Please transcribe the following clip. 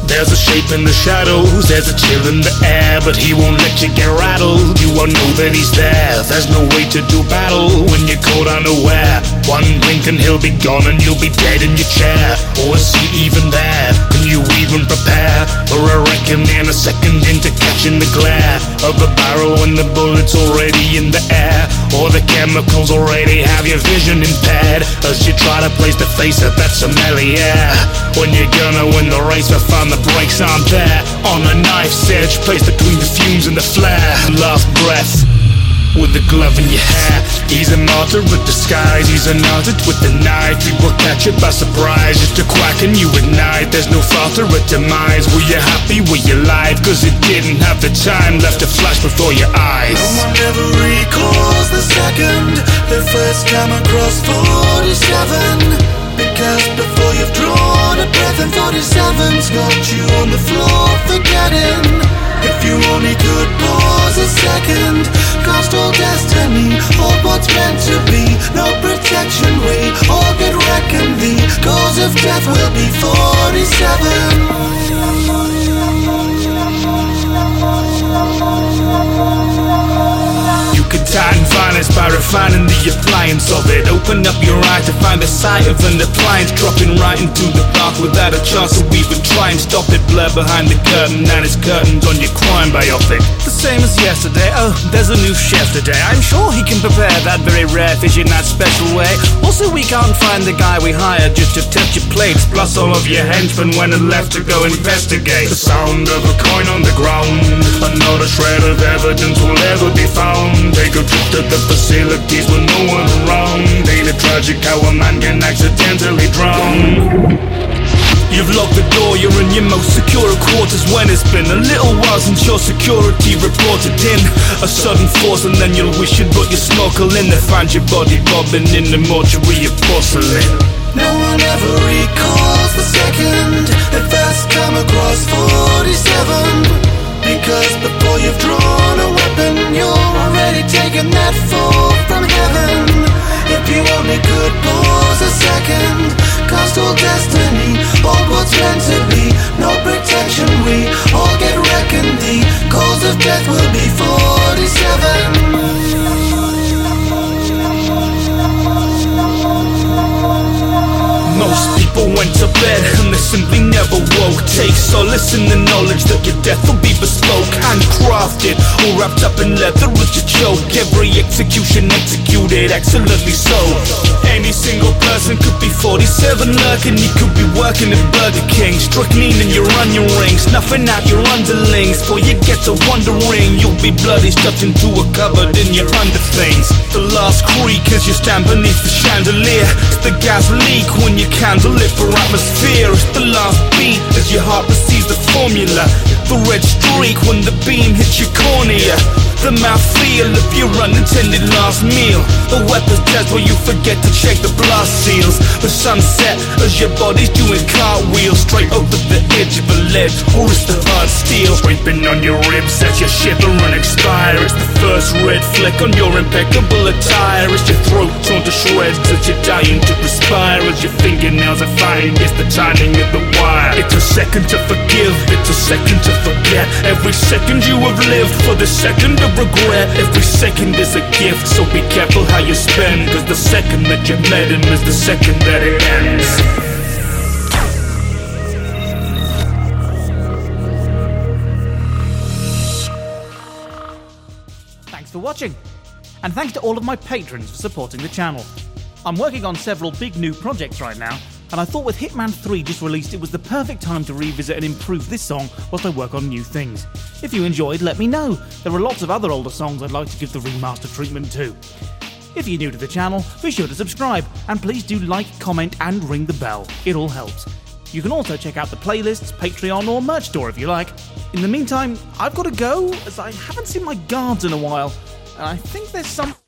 There's a shape in the shadows, there's a chill in the air, but he won't let you get rattled. You won't know that he's there. There's no way to do battle when you're caught unaware. One blink and he'll be gone and you'll be dead in your chair. Or is he even there? Can you even prepare for a reckoning, a second into catching the glare of a barrel when the bullet's already in the air? Or the chemicals already have your vision impaired as you try to place the face of that sommelier. When you're gonna win the race but find the brakes aren't there. On a knife's edge placed between the fumes and the flare. Last breath with the glove in your hair. He's a martyr with disguise, he's an artist with the knife. He will catch you by surprise, just a quack and you ignite. There's no falter at demise. Were you happy with your life? Cause it didn't have the time left to flash before your eyes. No one ever recalls the second they first come across 47. Because before you've drawn a breath and 47's got you on the floor forgetting. If you only could pause a second, cast all destiny, all what's meant to be. No protection, we all get reckoned. The cause of death will be 47. You could tighten finance by refining the appliance of it. Open up your eye to find the sight of an appliance dropping right into the dark without a chance to even try and stop it. Blur behind the curtain and it's curtains on your crime biopic. The same as yesterday. Oh, there's a new chef today. I'm sure he can prepare that very rare fish in that special way. Also, we can't find the guy we hired just to touch your plates, plus all of your henchmen when it left to go investigate. The sound of a coin on the ground, not a shred of evidence will ever be found. Take a trip to the facilities with no one around. Ain't it tragic how a man can accidentally drown? You've locked the door, you're in your most secure quarters when it's been a little while since your security reported in. A sudden force and then you'll wish you'd brought your snorkel in. They find your body bobbing in the mortuary of porcelain. No one ever recalls the second they first come across 47. Because before you've drawn a weapon, you're already taking that fall from heaven. If you only could pause a second, cast all destiny, all what's meant to be. No protection, we all get reckoned. The cause of death will be 47. Most people went to bed and they simply never woke. Take solace in the knowledge that your death will be bespoke, handcrafted, all wrapped up in leather as your choke. Every execution executed excellently so. Any single person could be 47 lurking. You could be working at Burger King, strychnine in your onion rings, snuffing out your underlings. Before you get to wondering, you'll be bloody stuffed into a cupboard in your underthings. The last creak as you stand beneath the chandelier. It's the gas leak when you candle lit for atmosphere. It's the last beat as your heart receives the formula. The red streak when the beam hits your cornea. The mouthfeel of your unintended last meal. The weapon's death where you forget to check the blast seals. The sunset as your body's doing cartwheels straight over the edge of a ledge, or it's the hard steel scraping on your ribs as you shiver and expire. It's the first red fleck on your impeccable attire. It's your throat torn to shreds as you're dying to respire. As your fingernails are fine, it's the timing of the wire. It's a second to forgive, it's a second to forget. Every second you have lived for the second of regret. Every second is a gift, so be careful how you spend. Cause the second that you met him is the second that it ends. Thanks for watching, and thanks to all of my patrons for supporting the channel. I'm working on several big new projects right now, and I thought with Hitman 3 just released, it was the perfect time to revisit and improve this song whilst I work on new things. If you enjoyed, let me know. There are lots of other older songs I'd like to give the remaster treatment too. If you're new to the channel, be sure to subscribe, and please do like, comment and ring the bell. It all helps. You can also check out the playlists, Patreon or merch store if you like. In the meantime, I've got to go, as I haven't seen my guards in a while, and I think there's some...